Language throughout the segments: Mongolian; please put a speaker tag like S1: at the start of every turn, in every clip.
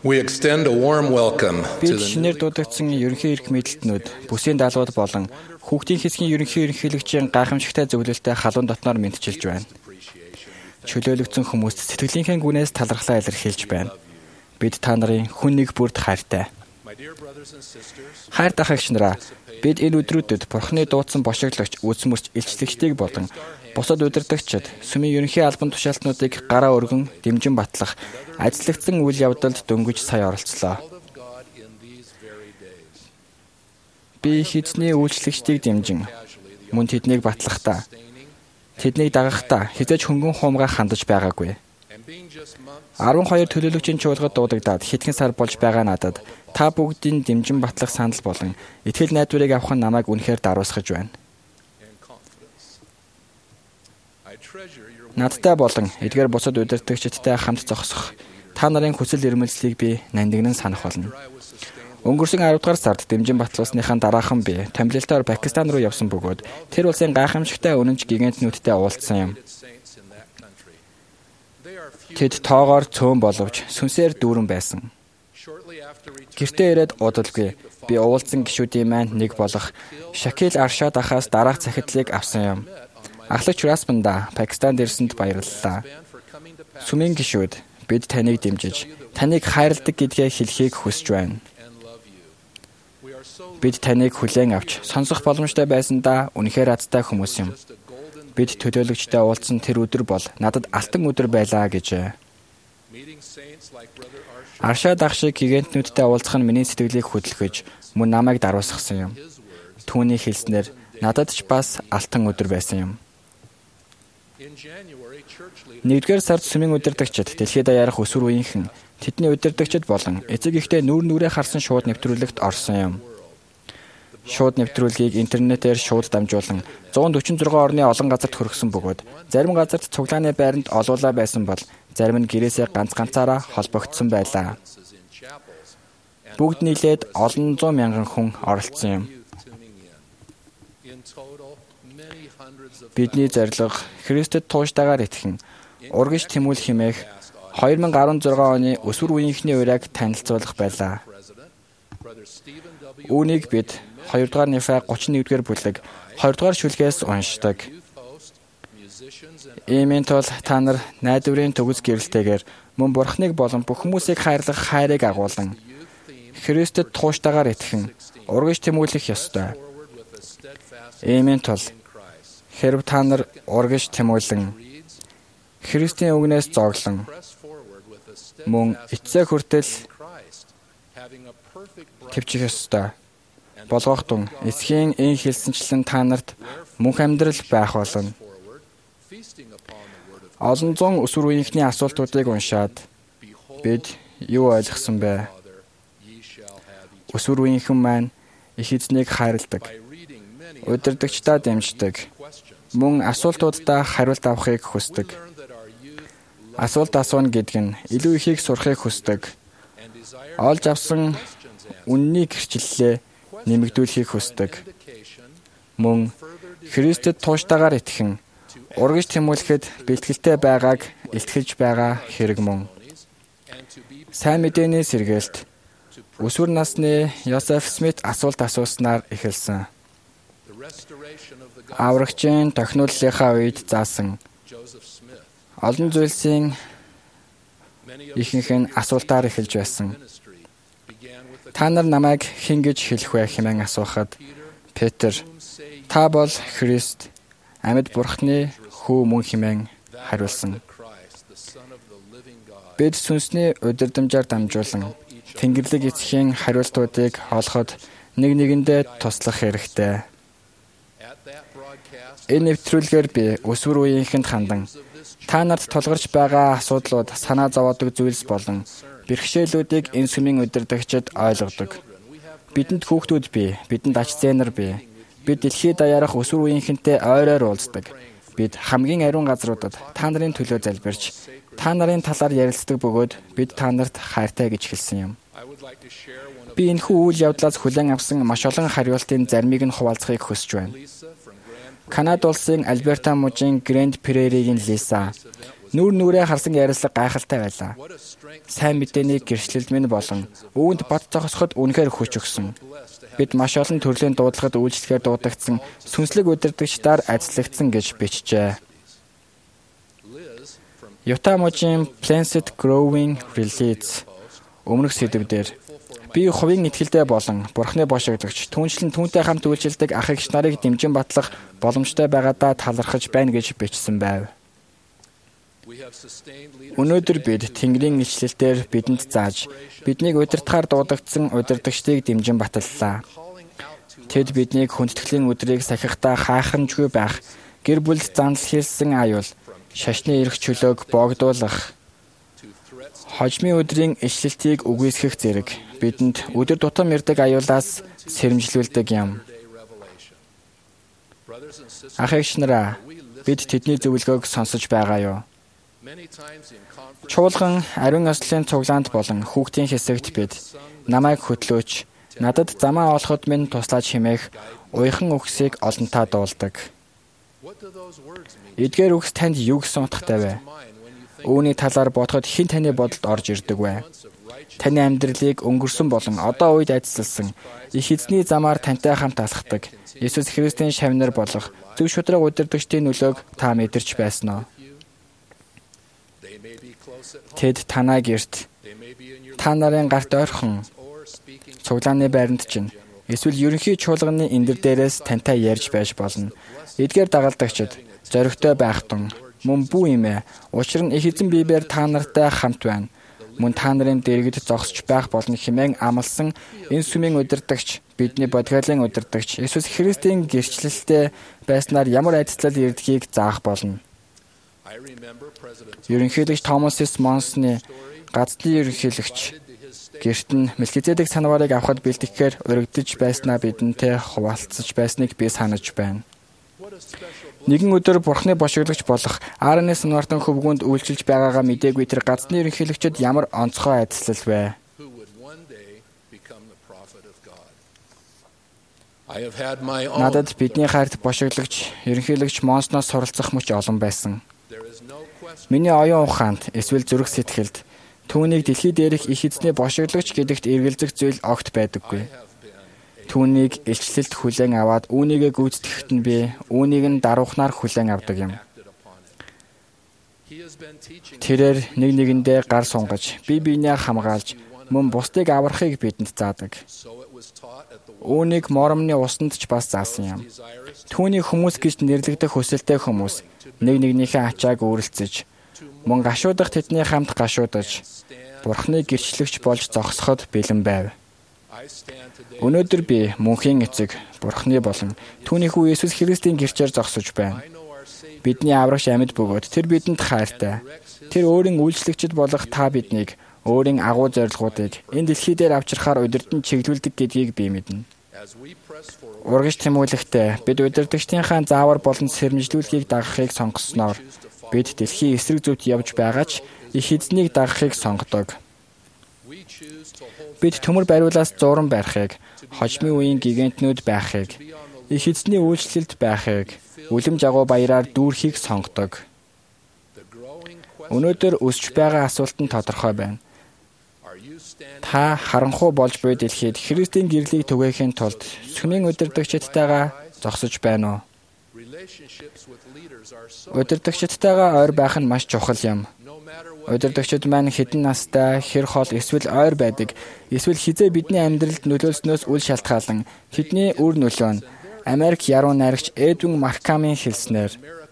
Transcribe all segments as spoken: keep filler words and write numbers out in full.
S1: We extend a warm welcome to
S2: Бид шинээр дуудагдсан ерөнхий эрх мэдэлтнүүд, бүсийн даалгавар болон хүүхдийн хэсгийн ерөнхий ерөнхийлөгчийн гайхамшигтай зөвлөлтөд халуун дотноор мэдчилж байна. Чөлөөлөгдсөн хүмүүст сэтгэлийнхээ гүнээс талархлаа илэрхийлж байна. Бид та нарын хүн нэг бүрд хайртай. Хайр дахагч нараа, бид энэ өдрүүдэд Бурхны дуудсан бошигдлагч, үүсмэрч, илчлэгчдийг болон бусад удирдагчид сүмийн ерөнхий албан тушаалтнуудыг гараа өргөн дэмжин батлах ажиглагдсан үйл явдалд дөнгөж сая оролцлоо. Би хэзний үйлчлэгчдийг дэмжин мөн тэднийг батлахдаа, тэднийг дагахтаа хязгаарч хөнгөн хуумгаа хандаж байгаагүй. арван хоёр төлөөлөгчийн чуулгад дуудагдаад хэдхэн сар болж байгаа надад та бүгдийн дэмжин батлах санал болон итгэл найдварыг авах нь намайг үнэхээр даруусгаж байна. Надтай болон эдгээр бусад удирдагчдтай хамт зогсох та нарын хүсэл эрмэлзлийг би нандинан санах болно. Өнгөрсөн аравдугаар сард дэмжин батлуулсныхаа дараахан би томилолтоор Пакистан руу явсан бөгөөд тэр улсын гайхамшигтай үнэнч гигантнүүдтэй уулзсан юм. Тэд тоогоор цөөн боловч сүнсээр дүүрэн байсан. Гэртээ ирээд удалгүй би уулзсан гишүүдийн маань нэг болох Шакил Аршад ахаас дараах захидлыг авсан юм. Ахлагч Распанда Пакистанд ирсэнд баярлалаа. Сүмийн гишүүд бид таныг дэмжиж, таныг хайрладаг гэдгээ хэлхийг хүсэж байна. Бид таныг хүлээн авч сонсох боломжтой байсандаа үнэхээр азтай хүмүүс юм. Бид төлөөлөгчтэй уулзсан тэр өдөр бол надад алтан өдөр байлаа гэжээ. Аршад ах шиг гигантнүүдтэй уулзах нь миний сэтгэлийг хөдөлгөж, мөн намайг даруусгасан юм. Түүний хэлснээр надад ч бас алтан өдөр байсан юм. Нэгдүгээр сард сүмийн удирдагчид дэлхийд даяарх өсвөр үеийнхэн тэдний удирдагчид болон эцэг ихтэй нүүр нүрээ харсан шууд нэвтрүүлэгт орсон юм. Шууд нэвтрүүлгийг интернетээр шууд дамжуулан зуун дөрвөн зургаан орны олон газарт хүргэсэн бөгөөд зарим газарт цуглааны байранд олуулаа байсан бол зарим нь гэрээсээ ганц ганцаараа холбогдсон байлаа. Бүгд нийлээд олон зуун мянган хүн оролцсон юм. Бидний зорилго Христэд тууштайгаар итгэн урагш тэмүүлэх хэмээх две тысячи десять оны өсвөр үеийнхний ураг танилцуулах байлаа. Үүнийг бид хоёрдугаар Нефа гучин нэгдүгээр бүлэг хоёрдугаар шүлгээс уншдаг. Иймээс тул та нар найдварын төгс гэрэлтэйгээр мөн Бурхныг болон бүх хүмүүсийг хайрлах хайрыг агуулan Христэд тууштайгаар итгэн урагш тэмүүлэх ёстой. Иймээс тул хэрв та нар урагш тэмүүлэн Христийн үгнээс зоглон мөн эцсээ хүртэл төвчих ёстой. Болгоохтун эсхийн энэ хэлсэнчлэн та нарт мөнх амьдрал байх болно. Олон зуун өсвөр үеийнхний асуултуудыг уншаад бид юу ойлгосон бэ? Өсвөр үеийнхэн маань их эзнийг хайрладаг, удирдагчдаа дэмждэг, мөн асуултуудаа хариулт авахыг хүсдэг. Асуулт асууна гэдэг нь илүү ихийг сурахыг хүсдэг. Олж авсан үннийг гэрчлэлээ нэмэгдүүлэхийг хүсдэг. Мөн Христэд тууштайгаар итгэн урагш тэмүүлэхэд бэлтгэлтэй байгааг илтгэж байгаа хэрэг мөн. Сайн мэдээний сэргээлт өсвөр насны Йозеф Смит асуулт асууснаар эхэлсэн. Аврагчийн тохинуллынхаа үед заасан олон зүйлсийн ихэнх нь асуултаар эхэлж байсан. Та нар намайг хэн гэж хэлэх вэ хэмээн асуухад Петр та бол Христ амьд Бурхны хүү мөн хэмээн хариулсан. Бид сүнсний удирдамжаар дамжуулан Тэнгэрлэг эцгийн хариултуудыг олоход нэг нэгэндээ туслах хэрэгтэй. Энэ нэвтрүүлгээр би өсвөр үеийнхэнд хандан та нарт тулгарч байгаа асуудлууд санаа зовоодог зүйлс болон бэрхшээлүүдийг энэ сүмийн удирдагчид ойлгодог. Бидэнд хүүхдүүд бий, бидэнд ач зээнэр бий. Бид дэлхийд даяарх өсвөр үеийнхэнтэй ойроор уулздаг. Бид хамгийн ариун газруудад та нарын төлөө залбирч, та нарын талаар ярилцдаг бөгөөд бид та нарт хайртай гэж хэлсэн юм. Би энэхүү үйл явдлаас хүлээн авсан маш олон хариултын заримыг нь хуваалцахыг хүсэж байна. Канада улсын Альберта мужийн Грэнд Преригийн Лиса, Нүүр нүрээ харсан ярилцлага гайхалтай байлаа. Сайн мэдээний гэрчлэлмэн болон үүнд бат зогсоход үнэхээр хүч өгсөн. Бид маш олон төрлийн дуудлагад үйлчлэхээр дуудагдсан сүнслэг удирдагчдаар ажиллагдсан гэж бичжээ. Юта мужийн Planet Growing Release өмнөх сэдвээр би хувийн итгэлтэй болон Бурхны бошигдогч түүнчлэн түүнтэй хамт үйлчилдэг ах эгч нарыг дэмжин батлах боломжтой байгаадаа талархаж байна гэж бичсэн байв. Өнөөдөр бид Тэнгэрийн илчлэлээр бидэнд зааж, биднийг удирдахаар дуудагдсан удирдагчдыг дэмжин баталлаа. Тэд биднийг хүндэтгэлийн өдрийг сахихдаа хаахамжгүй байх, гэр бүлд занл хийсэн аюул, шашны эрх чөлөөг боогдуулах, хожмын өдрийн ишлэлтийг үгүйсгэх зэрэг бидэнд өдөр тутам ирдэг аюулаас сэрэмжлүүлдэг юм. Ах эгч нараа, бид тэдний зөвлөгөөг сонсож байгаа юу? Чуулган ариун ёслолын цуглаанд болон хүүхдийн хэсэгт бид намайг хөтлөөч, надад замаа олоход минь туслаач хэмээх уяхан үгсийг олонтаа дуулдаг. Эдгээр үгс танд юу гэсэн утгатай вэ? Үүний талаар бодоход хэн таны бодолд орж ирдэг вэ? Таны амьдралыг өнгөрсөн болон одоо үед ажилласан их эзний замаар тантай хамт алхдаг Есүс Христийн шавнар болох зөв шударга удирдагчдын нөлөөг та мэдэрч байсан уу? Тэд танаа гэрт, та нарын гарт ойрхон, цуглааны байранд чинь эсвэл ерөнхий чуулганы эндэр дээрээс тантай ярьж байж болно. Эдгээр дагалдагчид зоригтой байх тун мөн бүү имэ. Учир нь их эзэн биеэр та нартай хамт байна. Мөн та нарын дэргэд зогсож байх болно хэмээн амласан энэ сүмийн удирдагч, бидний бодгалын удирдагч Есүс Христийн гэрчлэлтэй байснаар ямар айдцлал ирдгийг заах болно. Ерөнхийлөгч Томас С. Монсны газдын ерөнхийлөгч гэрт нь Мелхизедек санаварыг авахд бэлтгэхээр урагдж байснаа бидэнтэй хуваалцаж байсныг би санаж байна. Нэгэн өдөр Бурхны бошигдогч болох Аароны санвартан хөвгүүнд үйлчилж байгаагаа мэдээгүй тэр газдны ерөнхийлөгчд ямар онцгой айдслал вэ? Надад бидний хайрт бошигдогч ерөнхийлөгч Монсноос суралцах мөч олон байсан. Миний оюун ухаанд эсвэл зүрх сэтгэлд түүнийг дэлхий дээрх их эзний бошигдогч гэдэгт эргэлзэх зүйл огт байдаггүй. Түүнийг илчлэлд хүлээн аваад үүнийгээ гүйцэтгэхэд нь би үүнийг нь даруухнаар хүлээн авдаг юм. Тэрээр нэг нэгэндээ гар сунгаж, бие биенээ хамгаалж, мөн бусдыг аврахыг бидэнд заадаг. Үүнийг моромны усанд ч бас заасан юм. Түүний хүмүүс гэж нэрлэгдэх хүсэлтэй хүмүүс нэг нэгнийхээ ачааг өөрлөцөж, мөн гашуудах тэдний хамт гашуудаж, Бурхны гэрчлэгч болж зогсоход бэлэн байв. Өнөөдөр би мөнхийн эцэг, Бурхны болон түүний хүү Есүс Христийн гэрчээр зогсож байна. Бидний аврагч амьд бөгөөд тэр бидэнд хайртай. Тэр өөрийн үйлчлэгчд болох та биднийг өөрийн агуу зорилгоодыг энэ дэлхий дээр авчрахаар удирдан чиглүүлдэг гэдгийг би мэднэ. Урагш тэмүүлэхдээ бид удирдагчдынхаа заавар болон сэрэмжлүүлгийг дагахыг сонгосноор бид дэлхийн эсрэг зүвд явж байгаа ч их эзнийг дагахыг сонгодог. Бид төмөр бариулаас зуран барихыг, хожмын үеийн гигантнүүд байхыг, их эзний үйлчлэлд байхыг, үлэм жагуу баяраар дүүрхийг сонгодог. Өнөөдөр өсч байгаа асуулт нь тодорхой байна. Та харанхуй болж буй дэлхийд Христийн гэрлийг түгээхийн тулд сүмийн удирдагчдтайгаа зогсож байна уу? Удирдагчдтайгаа ойр байх нь маш чухал юм. Удирдагчид маань хэдэн настай, хэр хол эсвэл ойр байдаг, эсвэл хизээ бидний амьдралд нөлөөлснөөс үл шалтгаалan тэдний үр нөлөө нь Америк яруу найрагч Эдвин Маркамын хэлснээр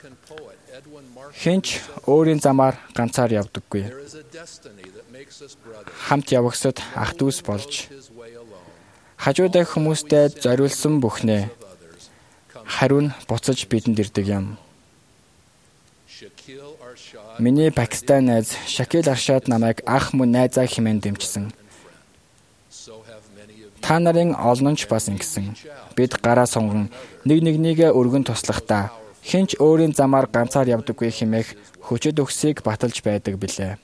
S2: хинч өөрийн замаар ганцаар явдаггүй. Хамт явагсад ах дүүс болж хажуудаа хүмүүстэй зориулсан бүхнээ хариу нь буцаж бидэнд ирдэг юм. Миний Пакистан найз Шакил Аршад намайг ах мөн найзаа хэмээн дэмжсэн. Та нарын олон ч бас ингэсэн. Бид гараа сунган нэг нэгнийгээ өргөн туслахдаа хинч өөрийн замаар ганцаар явдаггүй хэмээх хүчит өгсийг баталж байдаг билээ.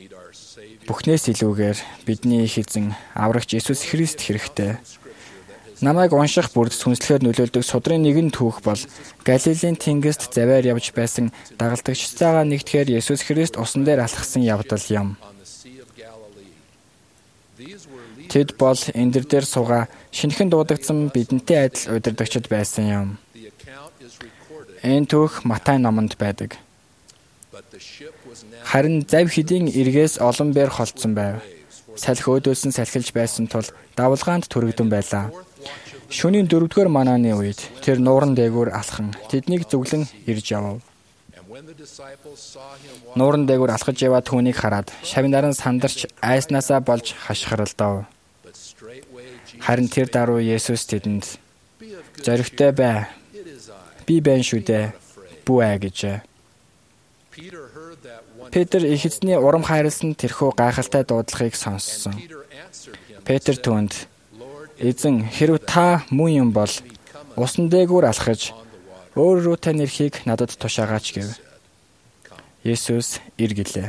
S2: Бүхнээс илүүгээр бидний их эзэн аврагч Есүс Христ хэрэгтэй. Намайг унших бүрд сүнслэхээр нөлөөлдөг судрын нэгэн түүх бол Галилийн тэнгист заваар явж байсан дагалдагчтайгаа нэгтгэхээр Есүс Христ усан дээр алхсан явдал юм. Тэд бол эндэр дээр суугаа шинэхэн дуудагдсан бидэнтэй адил удирдагчид байсан юм. Энэ түүх Матай номонд байдаг. Харин зав хэдийн эргээс олон бээр холдсон байв. Салхи өөдөөсөн салхилж байсан тул давалгаанд түрэгдэн байлаа. Шөнийн дөрөвдүгээр манааны үед тэр нууран дээгүүр алхан тэднийг зүглэн ирж явав. Нууран дээгүүр алхаж яваа түүнийг хараад шавнаран сандарч айснаасаа болж хашгиралдав. Харин тэр даруй Есүс тэдэнд "Зоригтой бай. Би байна шүү дээ. Бүү ээ" гэжээ. Петр их эзний урам хайрлсан тэрхүү гайхалтай дуудлагыг сонссон. Петр түүнд "Эзэн, хэрв та мөн юм бол усан дээгүүр алхаж өөр рүү тань ирэхийг надад тушаагаач" гэв. Есүс эргэлээ.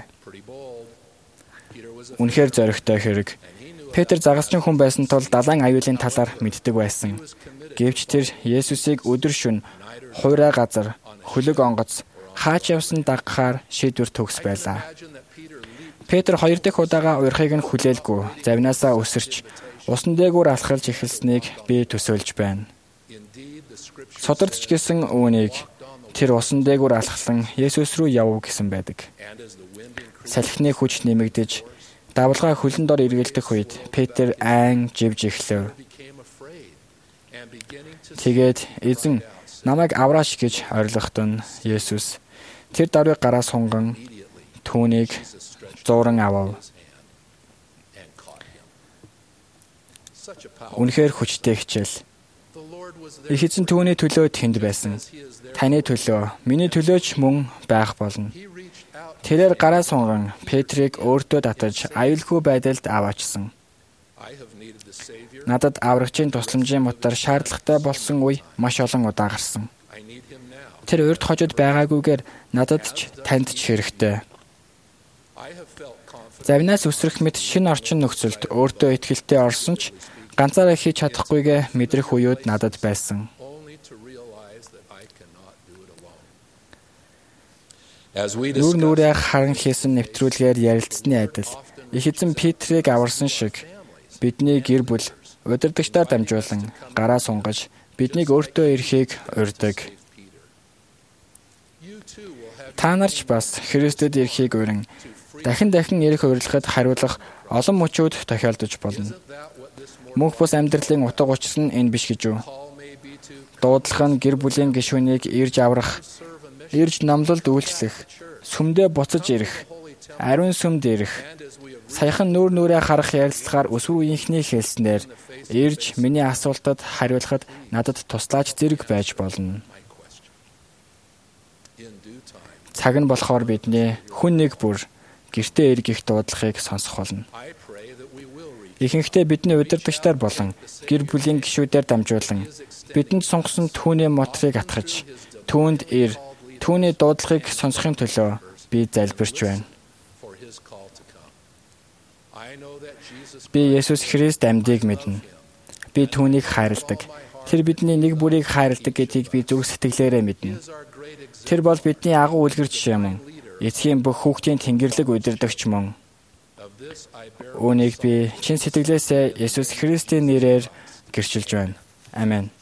S2: Үнэхээр зоригтой хэрэг. Петр загасчин хүн байсан тул далайн аюулын талаар мэддэг байсан. Гэвч тэр Есүсийг өдөр шөнө хуурай газар, хөлөг онгоц хаач явсан дагахаар шийдвэр төгс байлаа. Петр хоёр дахь удаага уярхыг нь хүлээлгүй, завнаасаа өсөрч, усан дээгүүр алхалж эхэлснийг би төсөөлж байна. Содордч гэсэн үүнийг тэр усан дээгүүр алхсан Есүс рүү явв гэсэн байдаг. Салхины хүч нэмэгдэж, давалгаа хөлн дор эргэлдэх үед Петр айн живж эхлэв. Тэгээд "Эзэн, намайг авраач" гэж орилгоход нь Есүс тэр даруйг гараа сунган түүнийг зууран авав. Үнэхээр хүчтэй хичээл. Их эзэн түүний төлөө тэнд байсан. Таны төлөө, миний төлөөч мөн байх болно. Тэрээр гараа сунган Петрийг өөртөө татаж аюулгүй байдалд аваачсан. Надад аврагчийн тусламжийн мутар шаардлагатай болсон үе маш олон удаа гарсан. Тэр урьд хожид байгаагүйгээр надад ч танд ч хэрэгтэй. Завнаас өсрөх мэт шинэ орчин нөхцөлд өөртөө итгэлтэй орсон ч ганцаараа хийж чадахгүйгээ мэдрэх үеуд надад байсан. Нүүр нүрээ харан хийсэн нэвтрүүлгээр ярилцсны адил их эзэн Петрийг аварсан шиг бидний гэр бүл удирдагчдаар дамжуулан гараа сунгаж биднийг өөртөө ирэхийг урьдаг. Та нарч бас Христэд ирэхийг урин дахин дахин ирэх урилгад хариулах олон мөчүүд тохиолдож болно. Мөнх бус амьдралын утга учир нь энэ биш гэж үү? Дуудлах нь гэр бүлийн гишүүнийг ирж аврах, ирж номлолд үйлчлэх, сүмдээ буцаж ирэх, ариун сүмд ирэх, саяхан нүүр нүрээ харах ярилцлагаар өсвөр үеийнхний хэлснээр ирж миний асуултад хариулахад надад туслаач зэрэг байж болно. Цаг нь болохоор бидний хүн нэг бүр гэртээ эргэх дуудлагыг сонсох болно. Ихэнхдээ бидний удирдагчдаар болон гэр бүлийн гишүүдээр дамжуулан бидэнд сунгасан түүний мотрыг атгаж, түүнд ир, түүний дуудлагыг сонсохын төлөө би залбирч байна. Би Есүс Христ амьдыг мэднэ. Би түүнийг хайрладаг. Тэр бидний нэг бүрийг хайрладаг гэдгийг би зүрх сэтгэлээрээ мэднэ. Тэр бол бидний агуу үлгэр жишээ мөн. Эцгийн бүх хүүхдийн тэнгэрлэг удирдагч мөн. Үүнийг би чин сэтгэлээсээ Есүс Христийн нэрээр гэрчилж байна. Амен.